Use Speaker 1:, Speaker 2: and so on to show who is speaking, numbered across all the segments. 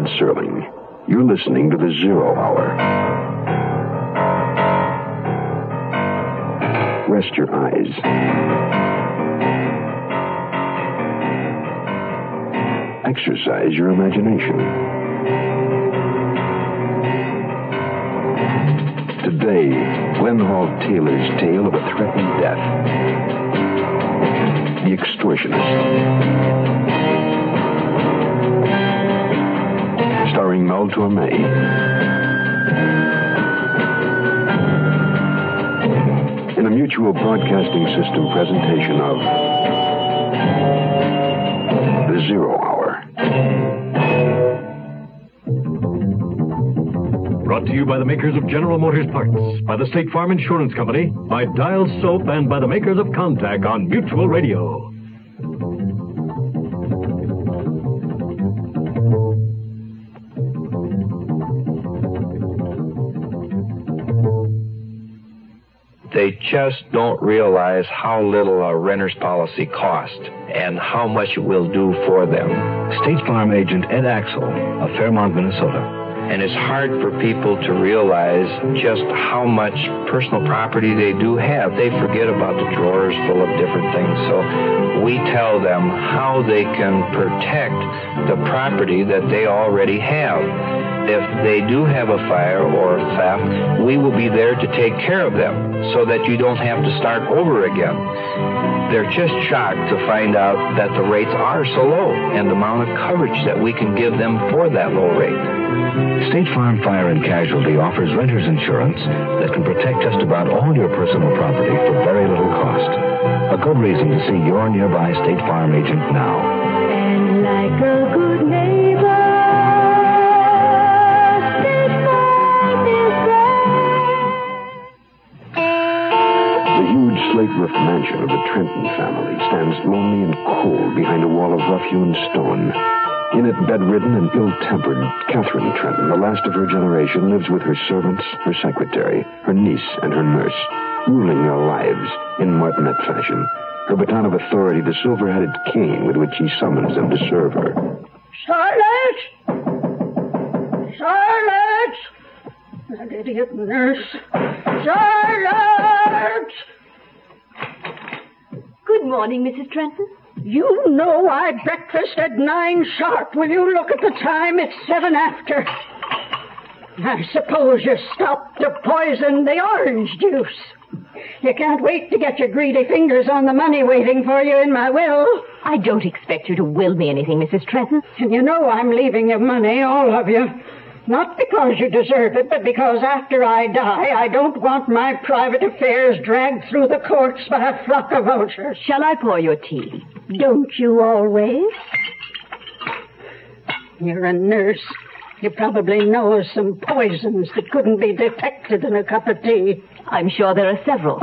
Speaker 1: Serling. You're listening to The Zero Hour. Rest your eyes. Exercise your imagination. Today, Glenn Hall Taylor's tale of a threatened death. The Extortionist. Starring Mel Torme. In a Mutual Broadcasting System presentation of The Zero Hour.
Speaker 2: Brought to you by the makers of General Motors parts, by the State Farm Insurance Company, by Dial Soap, and by the makers of Contact on Mutual Radio.
Speaker 3: They just don't realize how little a renter's policy costs and how much it will do for them.
Speaker 4: State Farm agent Ed Axel of Fairmont, Minnesota.
Speaker 3: And it's hard for people to realize just how much personal property they do have. They forget about the drawers full of different things. So we tell them how they can protect the property that they already have. If they do have a fire or theft, we will be there to take care of them so that you don't have to start over again. They're just shocked to find out that the rates are so low and the amount of coverage that we can give them for that low rate.
Speaker 4: State Farm Fire and Casualty offers renter's insurance that can protect just about all your personal property for very little cost. A good reason to see your nearby State Farm agent now.
Speaker 5: And like a good neighbor, State Farm is there.
Speaker 1: The huge slate-roofed mansion of the Trenton family stands lonely and cold behind a wall of rough-hewn stone. In it, bedridden and ill-tempered, Catherine Trenton, the last of her generation, lives with her servants, her secretary, her niece, and her nurse, ruling their lives in martinet fashion, her baton of authority the silver-headed cane with which she summons them to serve her.
Speaker 6: Charlotte! Charlotte! That idiot nurse. Charlotte!
Speaker 5: Good morning, Mrs. Trenton.
Speaker 6: You know I breakfast at 9 sharp. Will you look at the time? It's 7 after. I suppose you stopped to poison the orange juice. You can't wait to get your greedy fingers on the money waiting for you in my will.
Speaker 5: I don't expect you to will me anything, Mrs. Trenton.
Speaker 6: And you know I'm leaving you money, all of you. Not because you deserve it, but because after I die, I don't want my private affairs dragged through the courts by a flock of vultures.
Speaker 5: Shall I pour your tea?
Speaker 6: Don't you always? You're a nurse. You probably know of some poisons that couldn't be detected in a cup of tea.
Speaker 5: I'm sure there are several.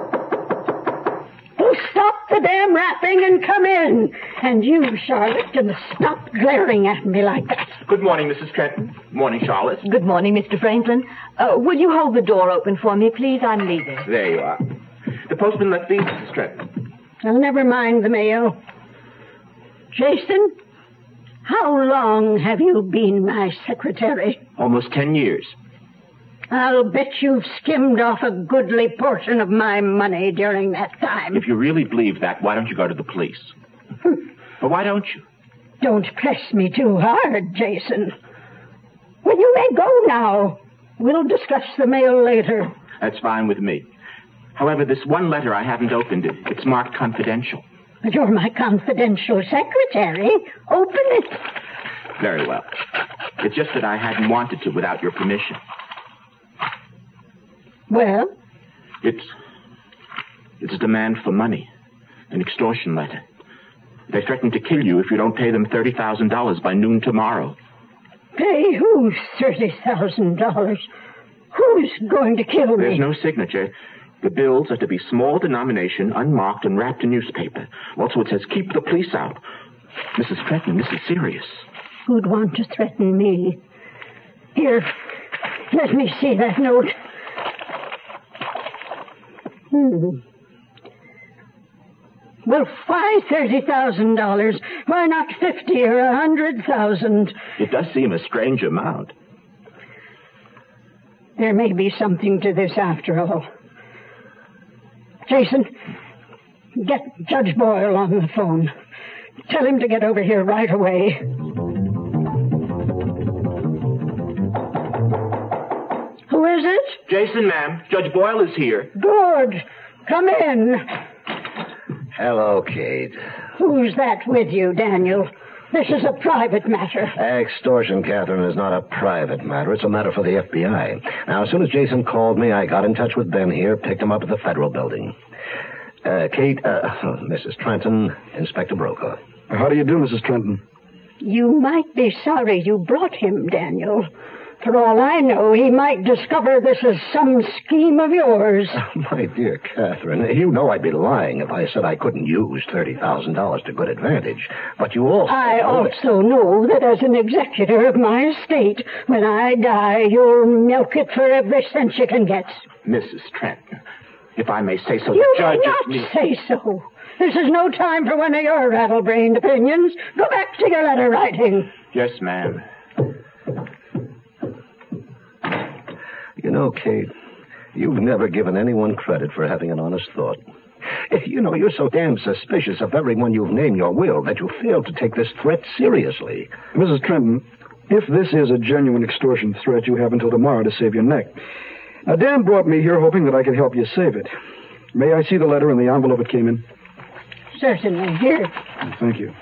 Speaker 6: Well, stop the damn rapping and come in. And you, Charlotte, can stop glaring at me like that.
Speaker 7: Good morning, Mrs. Trenton. Morning, Charlotte.
Speaker 5: Good morning, Mr. Franklin. Will you hold the door open for me, please? I'm leaving.
Speaker 7: There you are. The postman left these, Mrs. Trenton.
Speaker 6: Well, never mind the mail. Jason, how long have you been my secretary?
Speaker 7: Almost 10 years.
Speaker 6: I'll bet you've skimmed off a goodly portion of my money during that time.
Speaker 7: If you really believe that, why don't you go to the police? But why don't you?
Speaker 6: Don't press me too hard, Jason. Well, you may go now. We'll discuss the mail later.
Speaker 7: That's fine with me. However, this one letter I haven't opened it. It's marked confidential.
Speaker 6: But you're my confidential secretary. Open it.
Speaker 7: Very well. It's just that I hadn't wanted to without your permission.
Speaker 6: Well?
Speaker 7: It's a demand for money. An extortion letter. They threaten to kill you if you don't pay them $30,000 by noon tomorrow.
Speaker 6: Pay who $30,000? Who's going to kill me?
Speaker 7: There's no signature. The bills are to be small denomination, unmarked, and wrapped in newspaper. Also, it says, keep the police out. Mrs. Trenton, this is serious.
Speaker 6: Who'd want to threaten me? Here, let me see that note. Well, why $30,000? Why not 50 or 100,000?
Speaker 7: It does seem a strange amount.
Speaker 6: There may be something to this after all. Jason, get Judge Boyle on the phone. Tell him to get over here right away. Who is it?
Speaker 7: Jason, ma'am. Judge Boyle is here.
Speaker 6: Good. Come in.
Speaker 8: Hello, Kate.
Speaker 6: Who's that with you, Daniel? This is a private matter.
Speaker 8: Extortion, Catherine, is not a private matter. It's a matter for the FBI. Now, as soon as Jason called me, I got in touch with Ben here, picked him up at the Federal Building. Kate, Mrs. Trenton, Inspector Brokaw.
Speaker 9: How do you do, Mrs. Trenton?
Speaker 6: You might be sorry you brought him, Daniel. For all I know, he might discover this is some scheme of yours.
Speaker 8: My dear Catherine, you know I'd be lying if I said I couldn't use $30,000 to good advantage. But you also...
Speaker 6: I also know that as an executor of my estate, when I die, you'll milk it for every cent you can get.
Speaker 7: Mrs. Trenton, if I may say so,
Speaker 6: You
Speaker 7: the judge...
Speaker 6: may not say so. This is no time for one of your rattle-brained opinions. Go back to your letter writing.
Speaker 7: Yes, ma'am.
Speaker 8: You know, Kate, you've never given anyone credit for having an honest thought. You know, you're so damn suspicious of everyone you've named your will that you fail to take this threat seriously.
Speaker 9: Mrs. Trenton, if this is a genuine extortion threat, you have until tomorrow to save your neck. Now, Dan brought me here hoping that I could help you save it. May I see the letter and the envelope it came in?
Speaker 6: Certainly. Here.
Speaker 9: Thank you.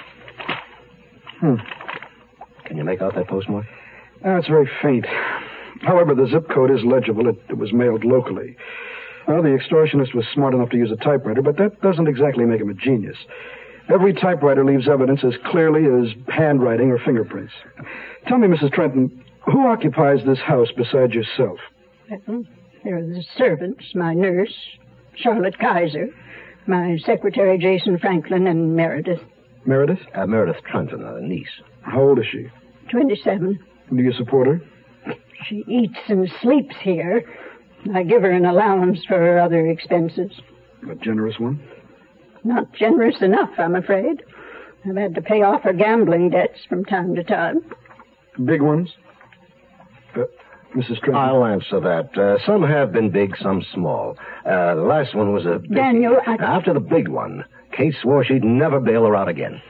Speaker 8: Can you make out that postmark?
Speaker 9: It's very faint. However, the zip code is legible. It was mailed locally. Well, the extortionist was smart enough to use a typewriter, but that doesn't exactly make him a genius. Every typewriter leaves evidence as clearly as handwriting or fingerprints. Tell me, Mrs. Trenton, who occupies this house besides yourself?
Speaker 6: There are the servants, my nurse, Charlotte Kaiser, my secretary, Jason Franklin, and Meredith.
Speaker 9: Meredith?
Speaker 8: Meredith Trenton, a niece.
Speaker 9: How old is she?
Speaker 6: 27.
Speaker 9: Do you support her?
Speaker 6: She eats and sleeps here. I give her an allowance for her other expenses.
Speaker 9: A generous one?
Speaker 6: Not generous enough, I'm afraid. I've had to pay off her gambling debts from time to time.
Speaker 9: Big ones? Mrs. Trenton?
Speaker 8: I'll answer that. Some have been big, some small. The last one was a big...
Speaker 6: Daniel,
Speaker 8: After the big one, Kate swore she'd never bail her out again.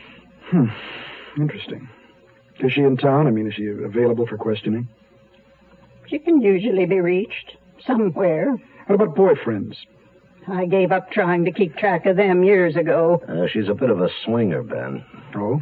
Speaker 9: Interesting. Is she in town? I mean, is she available for questioning?
Speaker 6: She can usually be reached somewhere.
Speaker 9: What about boyfriends?
Speaker 6: I gave up trying to keep track of them years ago.
Speaker 8: She's a bit of a swinger, Ben.
Speaker 9: Oh?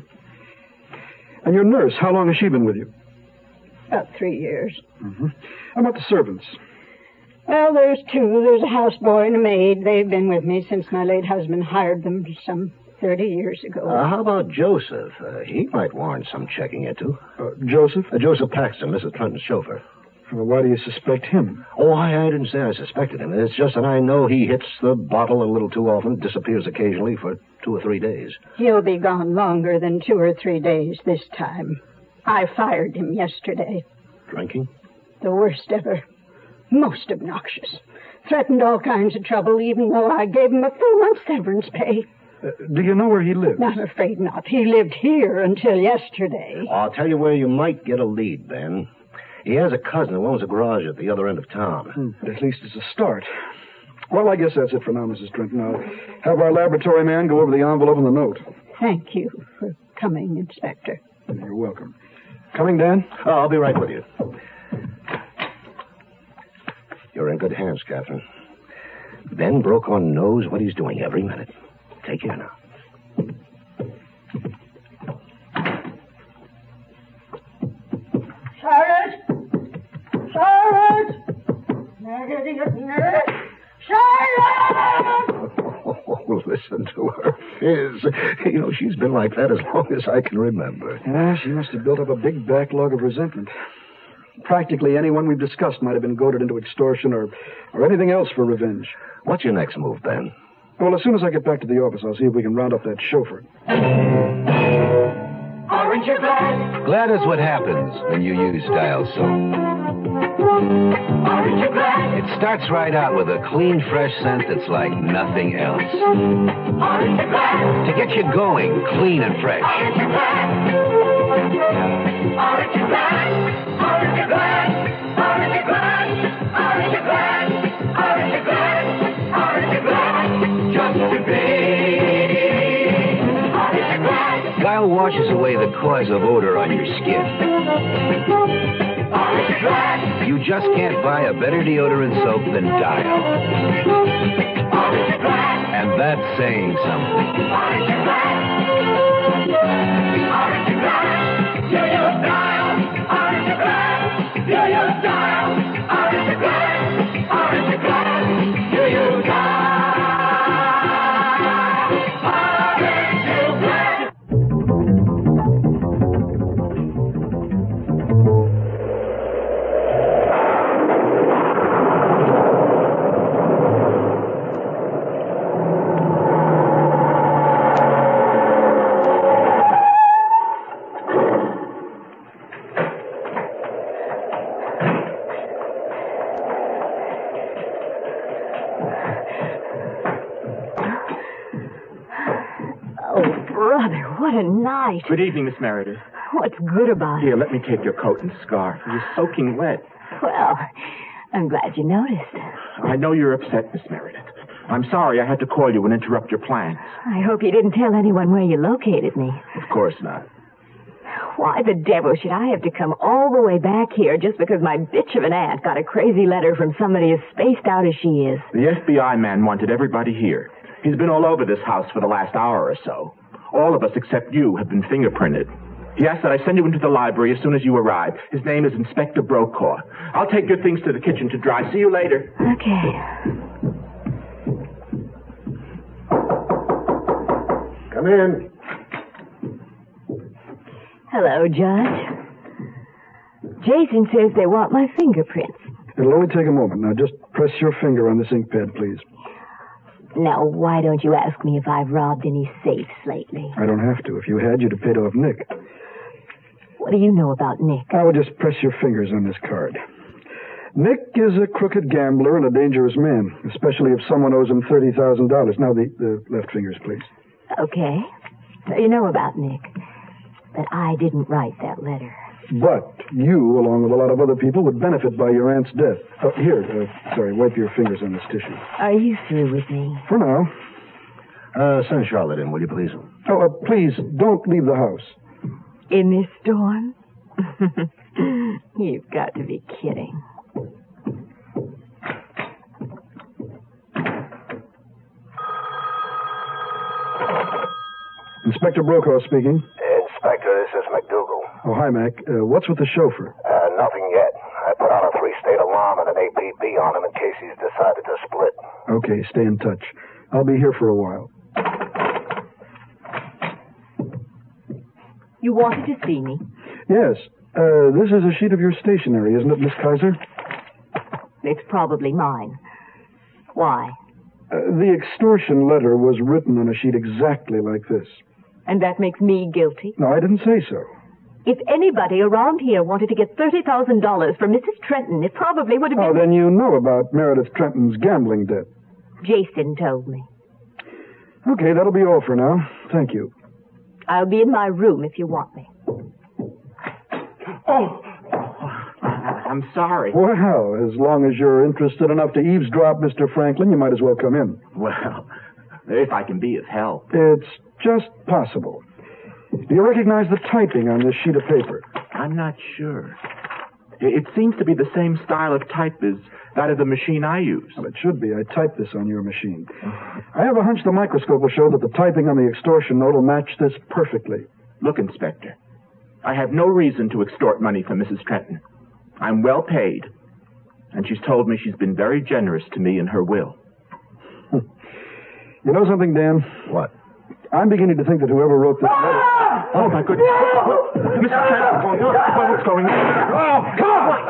Speaker 9: And your nurse, how long has she been with you?
Speaker 6: About 3 years.
Speaker 9: Mm-hmm. How about the servants?
Speaker 6: Well, there's 2. There's a houseboy and a maid. They've been with me since my late husband hired them some 30 years ago.
Speaker 8: How about Joseph? He might warrant some checking into.
Speaker 9: Joseph?
Speaker 8: Joseph Paxton, Mrs. Trenton's chauffeur.
Speaker 9: Well, why do you suspect him?
Speaker 8: Oh, I didn't say I suspected him. It's just that I know he hits the bottle a little too often, disappears occasionally for 2 or 3 days.
Speaker 6: He'll be gone longer than 2 or 3 days this time. I fired him yesterday.
Speaker 8: Drinking?
Speaker 6: The worst ever. Most obnoxious. Threatened all kinds of trouble, even though I gave him a full month's severance pay.
Speaker 9: Do you know where he lives?
Speaker 6: I'm afraid not. He lived here until yesterday.
Speaker 8: I'll tell you where you might get a lead, Ben. He has a cousin who owns a garage at the other end of town.
Speaker 9: At least it's a start. Well, I guess that's it for now, Mrs. Trenton. I'll have our laboratory man go over the envelope and the note.
Speaker 6: Thank you for coming, Inspector.
Speaker 9: You're welcome. Coming, Dan?
Speaker 8: Oh, I'll be right with you. You're in good hands, Catherine. Ben Brokaw knows what he's doing every minute. Take care now.
Speaker 6: Charlotte! Charlotte! Charlotte!
Speaker 8: Oh, listen to her fizz. You know, she's been like that as long as I can remember.
Speaker 9: Yeah, she must have built up a big backlog of resentment. Practically anyone we've discussed might have been goaded into extortion or anything else for revenge.
Speaker 8: What's your next move, Ben?
Speaker 9: Well, as soon as I get back to the office, I'll see if we can round up that chauffeur.
Speaker 10: Aren't you glad? Glad is what happens when you use Dial Soap.
Speaker 5: Aren't you glad?
Speaker 4: It starts right out with a clean, fresh scent that's like nothing else.
Speaker 5: Aren't you glad?
Speaker 4: To get you going, clean and fresh.
Speaker 5: Aren't you glad? Aren't you glad? Aren't you glad? Aren't you glad? Aren't you glad? Aren't you glad? Aren't you glad? Just to be. Aren't you glad?
Speaker 4: Dial washes away the cause of odor on your skin.
Speaker 5: Aren't you glad?
Speaker 4: You just can't buy a better deodorant soap than Dial.
Speaker 5: Aren't you glad?
Speaker 4: And that's saying something.
Speaker 5: Aren't you glad? Aren't you glad? Do you Dial? Aren't you glad? Do you Dial? Aren't you glad? Aren't you glad? Do you Dial? Aren't you glad?
Speaker 6: Brother, what a night.
Speaker 7: Good evening, Miss Meredith.
Speaker 6: What's good about it?
Speaker 7: Here, let me take your coat and scarf. You're soaking wet.
Speaker 6: Well, I'm glad you noticed.
Speaker 7: I know you're upset, Miss Meredith. I'm sorry I had to call you and interrupt your plans.
Speaker 6: I hope you didn't tell anyone where you located me.
Speaker 7: Of course not.
Speaker 6: Why the devil should I have to come all the way back here just because my bitch of an aunt got a crazy letter from somebody as spaced out as she is?
Speaker 7: The FBI man wanted everybody here. He's been all over this house for the last hour or so. All of us except you have been fingerprinted. He asked that I send you into the library as soon as you arrive. His name is Inspector Brokaw. I'll take your things to the kitchen to dry. See you later.
Speaker 6: Okay.
Speaker 9: Come in.
Speaker 6: Hello, Judge. Jason says they want my fingerprints.
Speaker 9: It'll only take a moment. Now, just press your finger on this ink pad, please.
Speaker 6: Now, why don't you ask me if I've robbed any safes lately?
Speaker 9: I don't have to. If you had, you'd have paid off Nick.
Speaker 6: What do you know about Nick?
Speaker 9: I would just press your fingers on this card. Nick is a crooked gambler and a dangerous man, especially if someone owes him $30,000. Now, the left fingers, please.
Speaker 6: Okay. So you know about Nick. But I didn't write that letter.
Speaker 9: But you, along with a lot of other people, would benefit by your aunt's death. Wipe your fingers on this tissue.
Speaker 6: Are you through with me?
Speaker 9: For now.
Speaker 8: Send Charlotte in, will you, please?
Speaker 9: Oh, please, don't leave the house.
Speaker 6: In this storm? You've got to be kidding.
Speaker 9: Inspector Brokaw speaking.
Speaker 10: Inspector, this is McDougal.
Speaker 9: Oh, hi, Mac. What's with the chauffeur?
Speaker 10: Nothing yet. I put on a 3-state alarm and an APB on him in case he's decided to split.
Speaker 9: Okay, stay in touch. I'll be here for a while.
Speaker 6: You wanted to see me?
Speaker 9: Yes. This is a sheet of your stationery, isn't it, Miss Kaiser?
Speaker 6: It's probably mine. Why?
Speaker 9: The extortion letter was written on a sheet exactly like this.
Speaker 6: And that makes me guilty?
Speaker 9: No, I didn't say so.
Speaker 6: If anybody around here wanted to get $30,000 from Mrs. Trenton, it probably would have been...
Speaker 9: Oh, then you know about Meredith Trenton's gambling debt.
Speaker 6: Jason told me.
Speaker 9: Okay, that'll be all for now. Thank you.
Speaker 6: I'll be in my room if you want me.
Speaker 7: Oh, I'm sorry.
Speaker 9: Well, as long as you're interested enough to eavesdrop, Mr. Franklin, you might as well come in.
Speaker 7: Well, if I can be of help.
Speaker 9: It's just possible. Do you recognize the typing on this sheet of paper?
Speaker 7: I'm not sure. It seems to be the same style of type as that of the machine I use.
Speaker 9: Well, it should be. I typed this on your machine. I have a hunch the microscope will show that the typing on the extortion note will match this perfectly.
Speaker 7: Look, Inspector, I have no reason to extort money from Mrs. Trenton. I'm well paid, and she's told me she's been very generous to me in her will.
Speaker 9: You know something, Dan?
Speaker 8: What?
Speaker 9: I'm beginning to think that whoever wrote this letter...
Speaker 7: Oh, my goodness. No! Mrs. Trenton, what's going on? Oh, come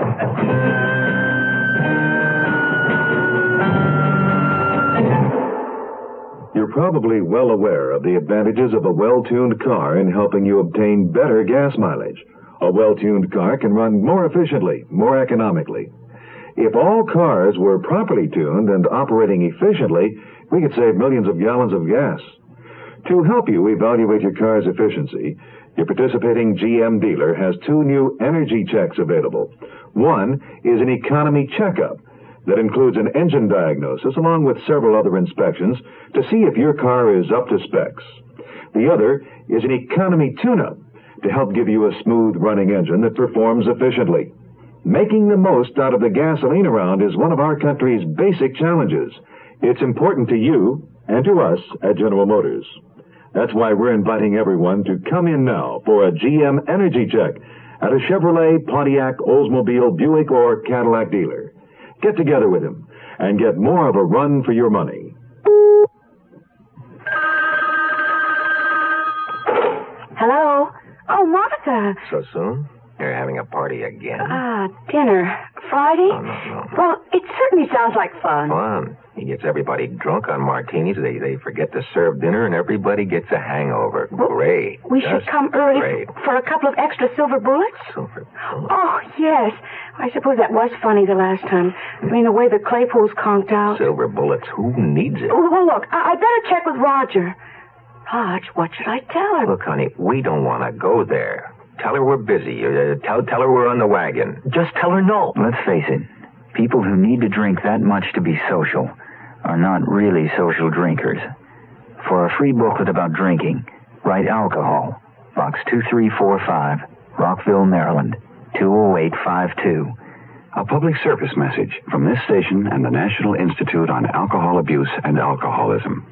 Speaker 1: on! You're probably well aware of the advantages of a well-tuned car in helping you obtain better gas mileage. A well-tuned car can run more efficiently, more economically.
Speaker 11: If all cars were properly tuned and operating efficiently, we could save millions of gallons of gas. To help you evaluate your car's efficiency, your participating GM dealer has 2 new energy checks available. One is an economy checkup that includes an engine diagnosis along with several other inspections to see if your car is up to specs. The other is an economy tune-up to help give you a smooth-running engine that performs efficiently. Making the most out of the gasoline around is one of our country's basic challenges. It's important to you and to us at General Motors. That's why we're inviting everyone to come in now for a GM energy check at a Chevrolet, Pontiac, Oldsmobile, Buick, or Cadillac dealer. Get together with him and get more of a run for your money.
Speaker 12: Hello? Oh, Martha.
Speaker 10: So soon? You're having a party again?
Speaker 12: Dinner. Friday?
Speaker 10: No.
Speaker 12: Well, it certainly sounds like fun.
Speaker 10: Fun. He gets everybody drunk on martinis. They forget to serve dinner, and everybody gets a hangover.
Speaker 12: Well,
Speaker 10: great.
Speaker 12: We should come early
Speaker 10: great.
Speaker 12: for a couple of extra silver bullets?
Speaker 10: Silver bullets?
Speaker 12: Oh, yes. I suppose that was funny the last time. I mean, the way the Claypools conked out.
Speaker 10: Silver bullets? Who needs it?
Speaker 12: Well, look, I better check with Roger. Rog, what should I tell her?
Speaker 10: Look, honey, we don't want to go there. Tell her we're busy. Tell her we're on the wagon.
Speaker 13: Just tell her no. Let's face it. People who need to drink that much to be social are not really social drinkers. For a free booklet about drinking, write alcohol, Box 2345, Rockville, Maryland, 20852.
Speaker 14: A public service message from this station and the National Institute on Alcohol Abuse and Alcoholism.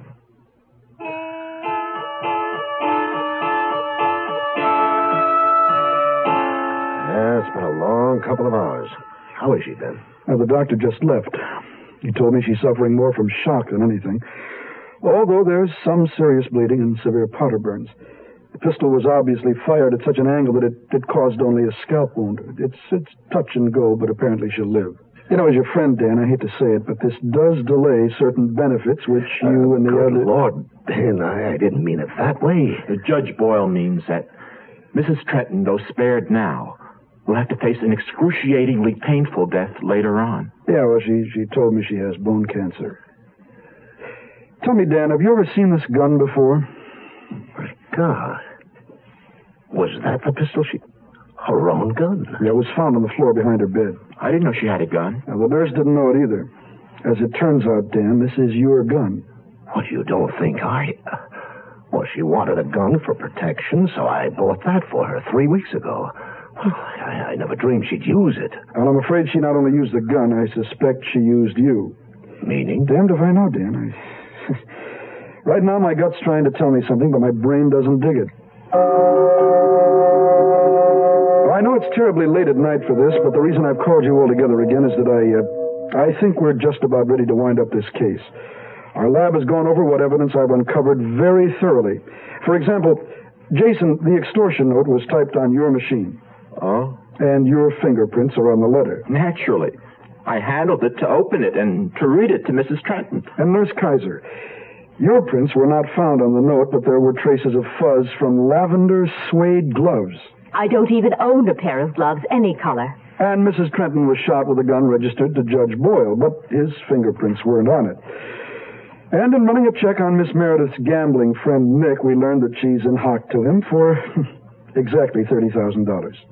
Speaker 8: It's been a long couple of hours. How has she been?
Speaker 9: The doctor just left. He told me she's suffering more from shock than anything, although there's some serious bleeding and severe powder burns. The pistol was obviously fired at such an angle that it caused only a scalp wound. It's touch and go, but apparently she'll live. You know, as your friend, Dan, I hate to say it, but this does delay certain benefits which you and the
Speaker 8: good
Speaker 9: other...
Speaker 8: Lord, Dan, I didn't mean it that way.
Speaker 7: Judge Boyle means that Mrs. Trenton, though spared now, will have to face an excruciatingly painful death later on.
Speaker 9: Yeah, well, she told me she has bone cancer. Tell me, Dan, have you ever seen this gun before?
Speaker 8: My God. Was that the pistol her own gun?
Speaker 9: Yeah, it was found on the floor behind her bed.
Speaker 7: I didn't know she had a gun.
Speaker 9: Now, the nurse didn't know it either. As it turns out, Dan, this is your gun.
Speaker 8: What, you don't think Well, she wanted a gun for protection, so I bought that for her 3 weeks ago. I never dreamed she'd use it.
Speaker 9: Well, I'm afraid she not only used the gun, I suspect she used you.
Speaker 8: Meaning?
Speaker 9: Damned if I know, Dan. Right now, my gut's trying to tell me something, but my brain doesn't dig it. I know it's terribly late at night for this, but the reason I've called you all together again is that I think we're just about ready to wind up this case. Our lab has gone over what evidence I've uncovered very thoroughly. For example, Jason, the extortion note was typed on your machine.
Speaker 7: Oh?
Speaker 9: And your fingerprints are on the letter.
Speaker 7: Naturally. I handled it to open it and to read it to Mrs. Trenton.
Speaker 9: And Nurse Kaiser, your prints were not found on the note, but there were traces of fuzz from lavender suede gloves.
Speaker 15: I don't even own a pair of gloves, any color.
Speaker 9: And Mrs. Trenton was shot with a gun registered to Judge Boyle, but his fingerprints weren't on it. And in running a check on Miss Meredith's gambling friend, Nick, we learned that she's in hock to him for exactly $30,000.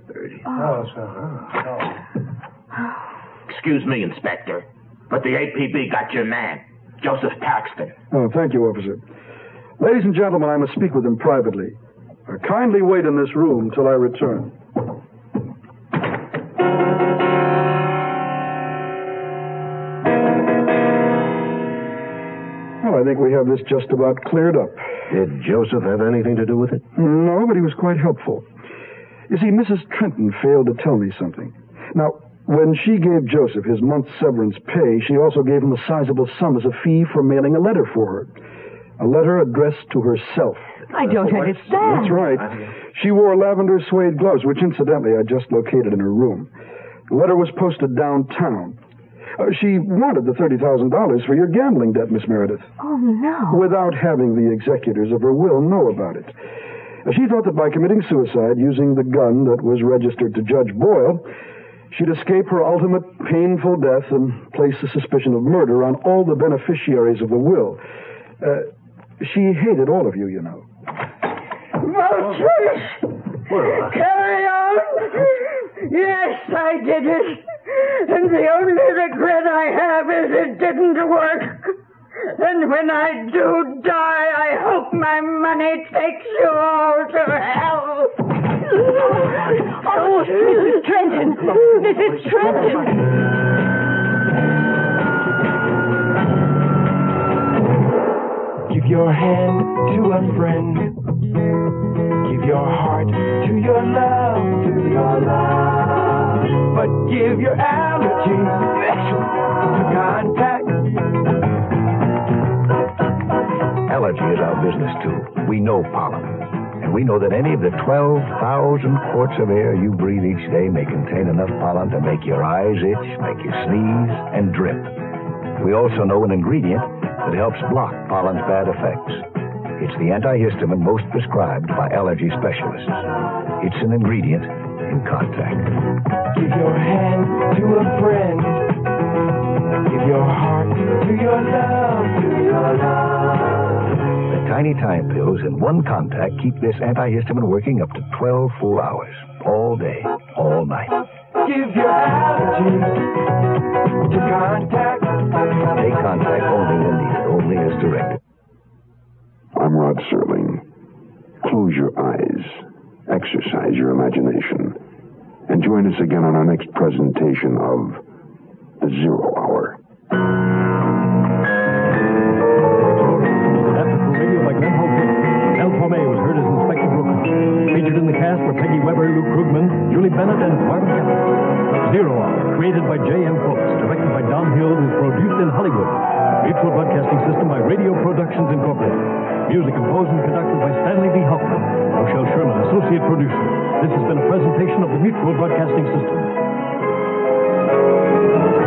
Speaker 16: Excuse me, Inspector, but the APB got your man, Joseph Paxton.
Speaker 9: Oh, thank you, officer. Ladies and gentlemen, I must speak with him privately. Kindly wait in this room till I return. Well, I think we have this just about cleared up.
Speaker 8: Did Joseph have anything to do with it?
Speaker 9: No, but he was quite helpful. You see, Mrs. Trenton failed to tell me something. Now, when she gave Joseph his month's severance pay, she also gave him a sizable sum as a fee for mailing a letter for her. A letter addressed to herself.
Speaker 15: I don't understand.
Speaker 9: That's right. She wore lavender suede gloves, which incidentally I just located in her room. The letter was posted downtown. She wanted the $30,000 for your gambling debt, Miss Meredith.
Speaker 15: Oh, no.
Speaker 9: Without having the executors of her will know about it. She thought that by committing suicide using the gun that was registered to Judge Boyle, She'd escape her ultimate painful death and place the suspicion of murder on all the beneficiaries of the will. She hated all of you, you know.
Speaker 6: Moses! Carry on! Yes, I did it. And the only regret I have is it didn't work. And when I do die, I hope my money takes you all to hell.
Speaker 15: Oh, Mrs. Trenton! Mrs. Trenton!
Speaker 5: Give your hand to a friend. Give your heart to your love, But give your allergy to Contact.
Speaker 4: Allergy is our business, too. We know pollen. And we know that any of the 12,000 quarts of air you breathe each day may contain enough pollen to make your eyes itch, make you sneeze, and drip. We also know an ingredient that helps block pollen's bad effects. It's the antihistamine most prescribed by allergy specialists. It's an ingredient in Contact.
Speaker 5: Give your hand to a friend. Give your heart to your love,
Speaker 4: The tiny time pills in one Contact keep this antihistamine working up to 12 full hours. All day, all night.
Speaker 5: Give your allergy to Contact.
Speaker 4: Take Contact only when needed, only as directed.
Speaker 1: I'm Rod Serling. Close your eyes, exercise your imagination, and join us again on our next presentation of The Zero Hour.
Speaker 2: El Tomei was heard as Inspector Brooks. Featured in the cast were Peggy Weber, Luke Krugman, Julie Bennett, and Barbara Kelly. Zero Hour, created by J.M. Folks, directed by Don Hill, is produced in Hollywood. Mutual Broadcasting System by Radio Productions Incorporated. Music composed and conducted by Stanley V. Hoffman. Rochelle Sherman, associate producer. This has been a presentation of the Mutual Broadcasting System.